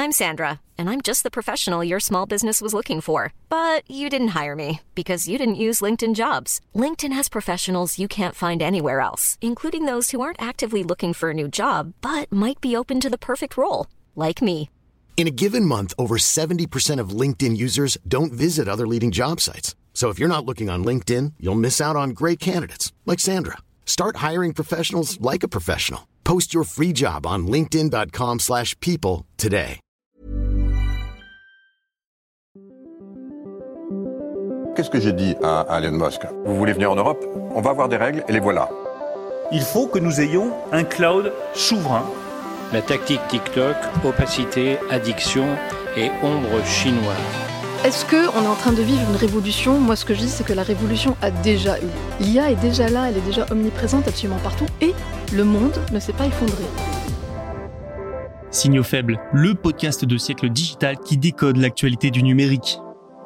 I'm Sandra, and I'm just the professional your small business was looking for. But you didn't hire me because you didn't use LinkedIn Jobs. LinkedIn has professionals you can't find anywhere else, including those who aren't actively looking for a new job, but might be open to the perfect role, like me. In a given month, over 70% of LinkedIn users don't visit other leading job sites. So if you're not looking on LinkedIn, you'll miss out on great candidates like Sandra. Start hiring professionals like a professional. Post your free job on linkedin.com/people today. Qu'est-ce que j'ai dit à Elon Musk ? Vous voulez venir en Europe ? On va avoir des règles et les voilà. Il faut que nous ayons un cloud souverain. La tactique TikTok, opacité, addiction et ombre chinoise. Est-ce qu'on est en train de vivre une révolution ? Moi, ce que je dis, c'est que la révolution a déjà eu. L'IA est déjà là, elle est déjà omniprésente absolument partout, et le monde ne s'est pas effondré. Signaux faibles, le podcast de Siècle Digital qui décode l'actualité du numérique.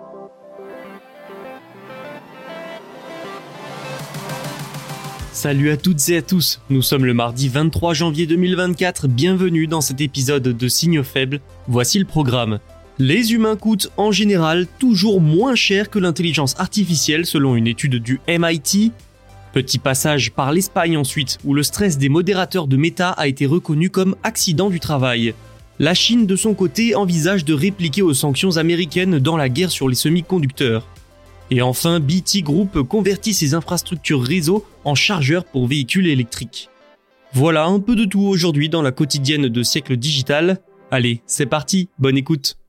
Salut à toutes et à tous, nous sommes le mardi 23 janvier 2024, bienvenue dans cet épisode de Signaux faibles. Voici le programme. Les humains coûtent en général toujours moins cher que l'intelligence artificielle selon une étude du MIT. Petit passage par l'Espagne ensuite, où le stress des modérateurs de Meta a été reconnu comme accident du travail. La Chine de son côté envisage de répliquer aux sanctions américaines dans la guerre sur les semi-conducteurs. Et enfin, BT Group convertit ses infrastructures réseau en chargeurs pour véhicules électriques. Voilà un peu de tout aujourd'hui dans la quotidienne de Siècle Digital. Allez, c'est parti, bonne écoute.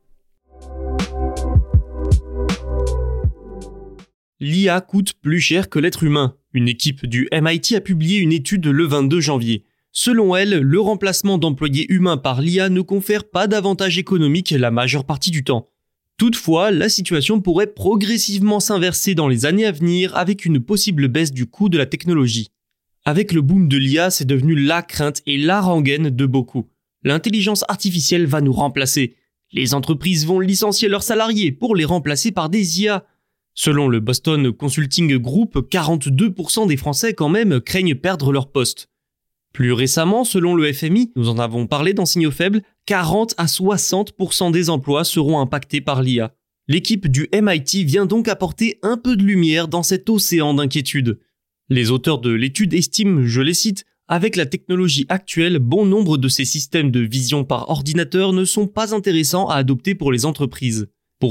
L'IA coûte plus cher que l'être humain. Une équipe du MIT a publié une étude le 22 janvier. Selon elle, le remplacement d'employés humains par l'IA ne confère pas d'avantages économiques la majeure partie du temps. Toutefois, la situation pourrait progressivement s'inverser dans les années à venir avec une possible baisse du coût de la technologie. Avec le boom de l'IA, c'est devenu la crainte et la rengaine de beaucoup. L'intelligence artificielle va nous remplacer. Les entreprises vont licencier leurs salariés pour les remplacer par des IA. Selon le Boston Consulting Group, 42% des Français quand même craignent perdre leur poste. Plus récemment, selon le FMI, nous en avons parlé dans Signaux faibles, 40 à 60% des emplois seront impactés par l'IA. L'équipe du MIT vient donc apporter un peu de lumière dans cet océan d'inquiétude. Les auteurs de l'étude estiment, je les cite, « Avec la technologie actuelle, bon nombre de ces systèmes de vision par ordinateur ne sont pas intéressants à adopter pour les entreprises. Pour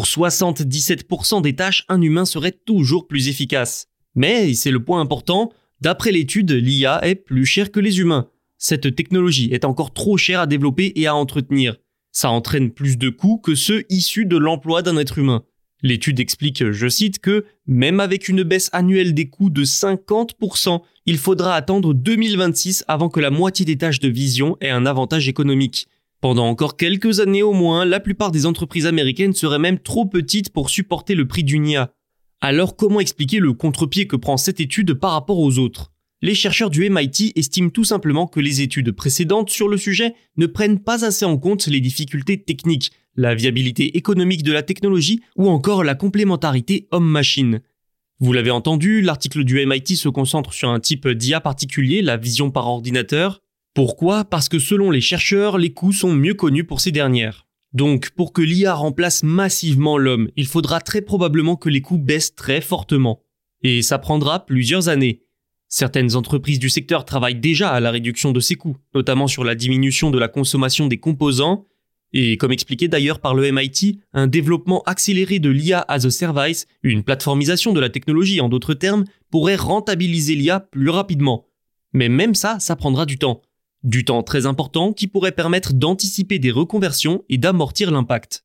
77% des tâches, un humain serait toujours plus efficace. Mais, et c'est le point important, d'après l'étude, l'IA est plus chère que les humains. Cette technologie est encore trop chère à développer et à entretenir. Ça entraîne plus de coûts que ceux issus de l'emploi d'un être humain. L'étude explique, je cite, que même avec une baisse annuelle des coûts de 50%, il faudra attendre 2026 avant que la moitié des tâches de vision aient un avantage économique. Pendant encore quelques années au moins, la plupart des entreprises américaines seraient même trop petites pour supporter le prix d'une IA. Alors comment expliquer le contre-pied que prend cette étude par rapport aux autres ? Les chercheurs du MIT estiment tout simplement que les études précédentes sur le sujet ne prennent pas assez en compte les difficultés techniques, la viabilité économique de la technologie ou encore la complémentarité homme-machine. Vous l'avez entendu, l'article du MIT se concentre sur un type d'IA particulier, la vision par ordinateur. Pourquoi ? Parce que selon les chercheurs, les coûts sont mieux connus pour ces dernières. Donc, pour que l'IA remplace massivement l'homme, il faudra très probablement que les coûts baissent très fortement. Et ça prendra plusieurs années. Certaines entreprises du secteur travaillent déjà à la réduction de ces coûts, notamment sur la diminution de la consommation des composants, et comme expliqué d'ailleurs par le MIT, un développement accéléré de l'IA as a service, une plateformisation de la technologie en d'autres termes, pourrait rentabiliser l'IA plus rapidement. Mais même ça prendra du temps. Du temps très important qui pourrait permettre d'anticiper des reconversions et d'amortir l'impact.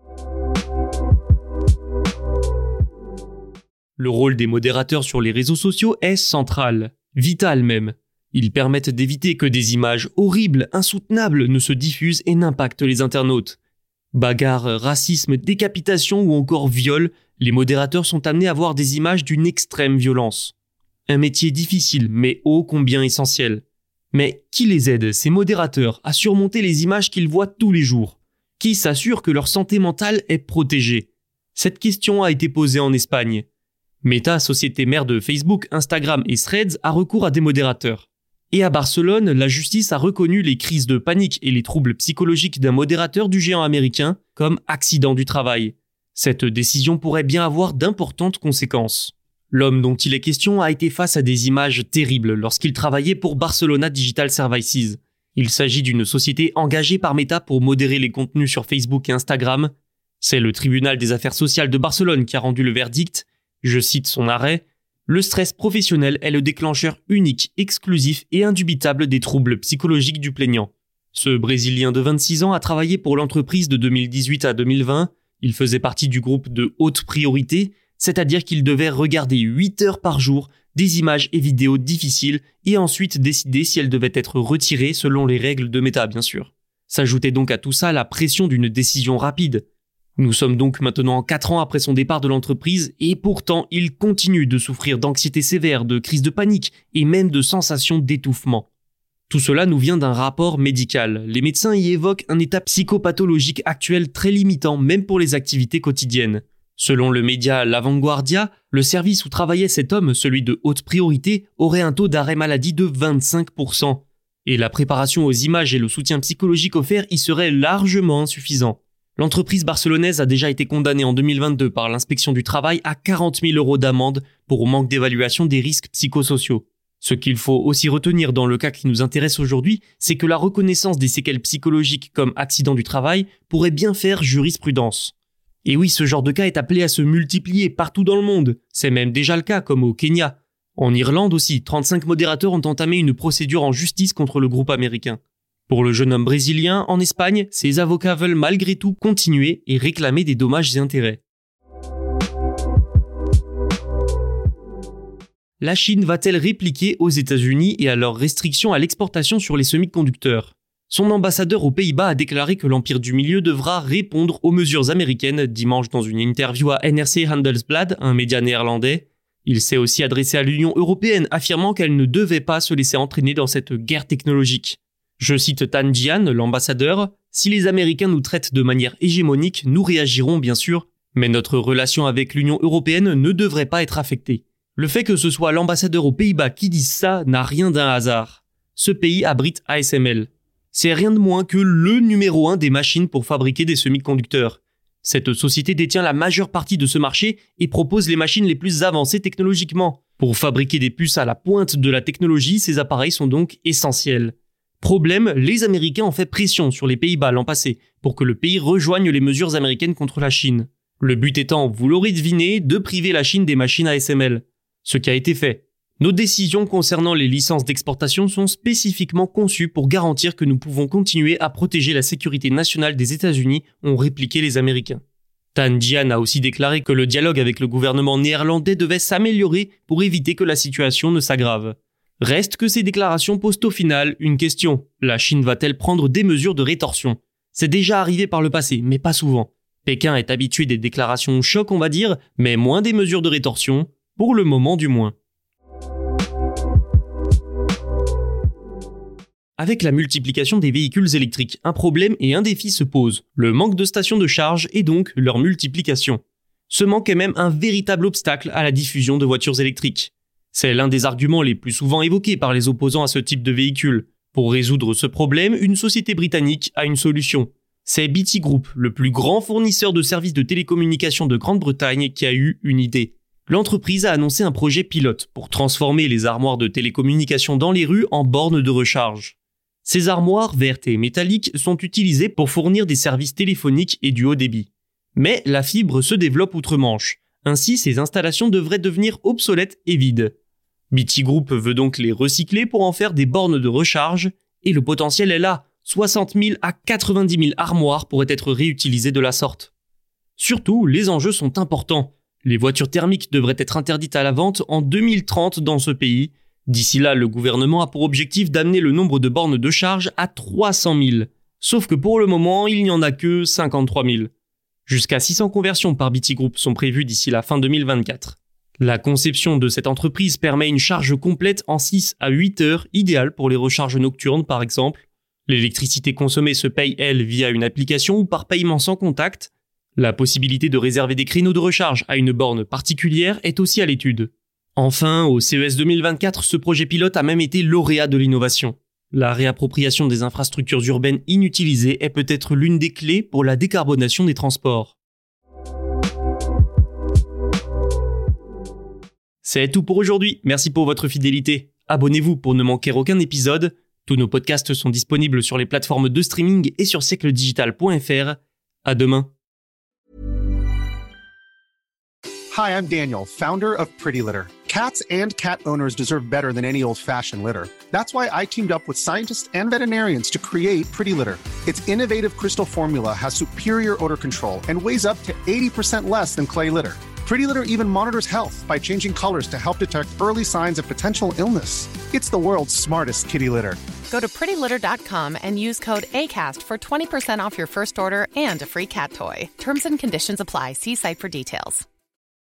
Le rôle des modérateurs sur les réseaux sociaux est central, vital même. Ils permettent d'éviter que des images horribles, insoutenables ne se diffusent et n'impactent les internautes. Bagarres, racisme, décapitation ou encore viol, les modérateurs sont amenés à voir des images d'une extrême violence. Un métier difficile mais ô combien essentiel. Mais qui les aide, ces modérateurs, à surmonter les images qu'ils voient tous les jours ? Qui s'assure que leur santé mentale est protégée ? Cette question a été posée en Espagne. Meta, société mère de Facebook, Instagram et Threads, a recours à des modérateurs. Et à Barcelone, la justice a reconnu les crises de panique et les troubles psychologiques d'un modérateur du géant américain comme accident du travail. Cette décision pourrait bien avoir d'importantes conséquences. L'homme dont il est question a été face à des images terribles lorsqu'il travaillait pour Barcelona Digital Services. Il s'agit d'une société engagée par Meta pour modérer les contenus sur Facebook et Instagram. C'est le tribunal des affaires sociales de Barcelone qui a rendu le verdict. Je cite son arrêt. Le stress professionnel est le déclencheur unique, exclusif et indubitable des troubles psychologiques du plaignant. Ce Brésilien de 26 ans a travaillé pour l'entreprise de 2018 à 2020. Il faisait partie du groupe de haute priorité, c'est-à-dire qu'il devait regarder 8 heures par jour des images et vidéos difficiles et ensuite décider si elles devaient être retirées selon les règles de Meta, bien sûr. S'ajoutait donc à tout ça la pression d'une décision rapide. Nous sommes donc maintenant 4 ans après son départ de l'entreprise et pourtant il continue de souffrir d'anxiété sévère, de crises de panique et même de sensations d'étouffement. Tout cela nous vient d'un rapport médical. Les médecins y évoquent un état psychopathologique actuel très limitant même pour les activités quotidiennes. Selon le média La Vanguardia, le service où travaillait cet homme, celui de haute priorité, aurait un taux d'arrêt maladie de 25%. Et la préparation aux images et le soutien psychologique offert y serait largement insuffisant. L'entreprise barcelonaise a déjà été condamnée en 2022 par l'inspection du travail à 40 000 € d'amende pour manque d'évaluation des risques psychosociaux. Ce qu'il faut aussi retenir dans le cas qui nous intéresse aujourd'hui, c'est que la reconnaissance des séquelles psychologiques comme accident du travail pourrait bien faire jurisprudence. Et oui, ce genre de cas est appelé à se multiplier partout dans le monde. C'est même déjà le cas, comme au Kenya. En Irlande aussi, 35 modérateurs ont entamé une procédure en justice contre le groupe américain. Pour le jeune homme brésilien, en Espagne, ses avocats veulent malgré tout continuer et réclamer des dommages et intérêts. La Chine va-t-elle répliquer aux États-Unis et à leurs restrictions à l'exportation sur les semi-conducteurs ? Son ambassadeur aux Pays-Bas a déclaré que l'Empire du Milieu devra répondre aux mesures américaines dimanche dans une interview à NRC Handelsblad, un média néerlandais. Il s'est aussi adressé à l'Union européenne, affirmant qu'elle ne devait pas se laisser entraîner dans cette guerre technologique. Je cite Tan Jian, l'ambassadeur, « Si les Américains nous traitent de manière hégémonique, nous réagirons bien sûr, mais notre relation avec l'Union européenne ne devrait pas être affectée. » Le fait que ce soit l'ambassadeur aux Pays-Bas qui dise ça n'a rien d'un hasard. Ce pays abrite ASML. C'est rien de moins que le numéro 1 des machines pour fabriquer des semi-conducteurs. Cette société détient la majeure partie de ce marché et propose les machines les plus avancées technologiquement. Pour fabriquer des puces à la pointe de la technologie, ces appareils sont donc essentiels. Problème, les Américains ont fait pression sur les Pays-Bas l'an passé pour que le pays rejoigne les mesures américaines contre la Chine. Le but étant, vous l'aurez deviné, de priver la Chine des machines ASML. Ce qui a été fait. Nos décisions concernant les licences d'exportation sont spécifiquement conçues pour garantir que nous pouvons continuer à protéger la sécurité nationale des États-Unis, ont répliqué les Américains. Tan Jian a aussi déclaré que le dialogue avec le gouvernement néerlandais devait s'améliorer pour éviter que la situation ne s'aggrave. Reste que ces déclarations posent au final une question. La Chine va-t-elle prendre des mesures de rétorsion ? C'est déjà arrivé par le passé, mais pas souvent. Pékin est habitué des déclarations choc, on va dire, mais moins des mesures de rétorsion, pour le moment du moins. Avec la multiplication des véhicules électriques, un problème et un défi se posent. Le manque de stations de charge et donc leur multiplication. Ce manque est même un véritable obstacle à la diffusion de voitures électriques. C'est l'un des arguments les plus souvent évoqués par les opposants à ce type de véhicule. Pour résoudre ce problème, une société britannique a une solution. C'est BT Group, le plus grand fournisseur de services de télécommunications de Grande-Bretagne, qui a eu une idée. L'entreprise a annoncé un projet pilote pour transformer les armoires de télécommunications dans les rues en bornes de recharge. Ces armoires vertes et métalliques sont utilisées pour fournir des services téléphoniques et du haut débit. Mais la fibre se développe outre-Manche. Ainsi, ces installations devraient devenir obsolètes et vides. BT Group veut donc les recycler pour en faire des bornes de recharge, et le potentiel est là. 60 000 à 90 000 armoires pourraient être réutilisées de la sorte. Surtout, les enjeux sont importants. Les voitures thermiques devraient être interdites à la vente en 2030 dans ce pays. D'ici là, le gouvernement a pour objectif d'amener le nombre de bornes de charge à 300 000. Sauf que pour le moment, il n'y en a que 53 000. Jusqu'à 600 conversions par BT Group sont prévues d'ici la fin 2024. La conception de cette entreprise permet une charge complète en 6 à 8 heures, idéale pour les recharges nocturnes par exemple. L'électricité consommée se paye, elle, via une application ou par paiement sans contact. La possibilité de réserver des créneaux de recharge à une borne particulière est aussi à l'étude. Enfin, au CES 2024, ce projet pilote a même été lauréat de l'innovation. La réappropriation des infrastructures urbaines inutilisées est peut-être l'une des clés pour la décarbonation des transports. C'est tout pour aujourd'hui, merci pour votre fidélité. Abonnez-vous pour ne manquer aucun épisode. Tous nos podcasts sont disponibles sur les plateformes de streaming et sur siècledigital.fr. À demain. Hi, I'm Daniel, founder of Pretty Litter. Cats and cat owners deserve better than any old-fashioned litter. That's why I teamed up with scientists and veterinarians to create Pretty Litter. Its innovative crystal formula has superior odor control and weighs up to 80% less than clay litter. Pretty Litter even monitors health by changing colors to help detect early signs of potential illness. It's the world's smartest kitty litter. Go to prettylitter.com and use code ACAST for 20% off your first order and a free cat toy. Terms and conditions apply. See site for details.